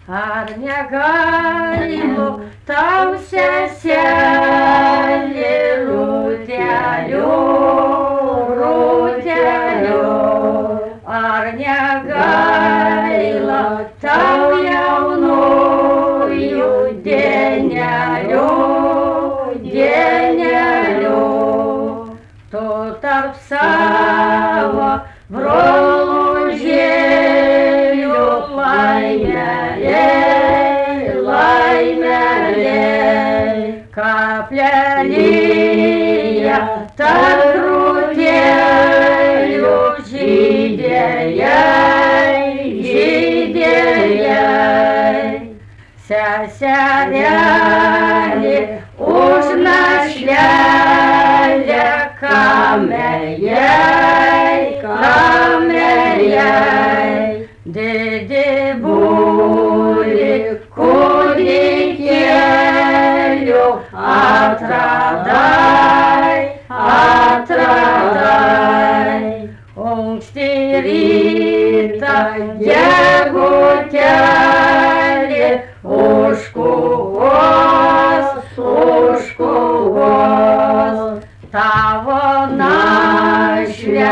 ar negalima tau seselė rūteliu, rūteliu, ar negaila tau jaunųjų dienelių, dienelių, tu tarp savo brolužėlių laimeliai, laimeliai, kaplelyje tarp krūtelių žydėjai, žydėjai, seserelė už našlelę kamejai, kamejai, didi būri kūdikėlių atradai, atradai, anksti rytą gegutėlė užkūvos, užkūvos, tavo našlė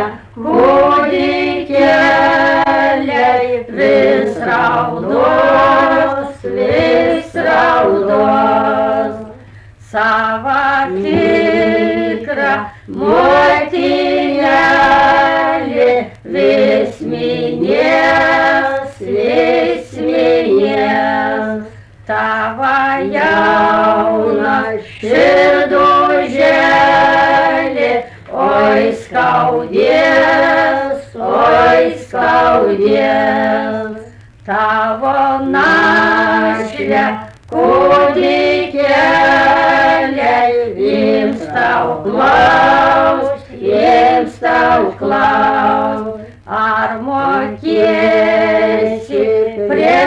kūdikėliai vis raudos, vis raudos, sava tikra motinėlė vis minės, vis minės, tava jauna širdužėlė, oi skaudės, oi skaudės, tavo našlė kūdikėliai ims tau klaust, ims tau klaust, ar mokėsi prie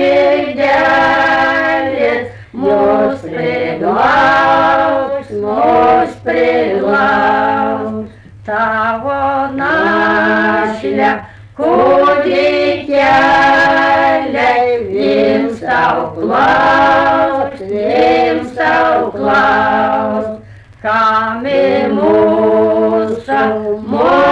širdelės mus priglaust, mus priglaust, tavo našlė kūdikėliai ims tau klaust, ims tau klaust, kam į mūsų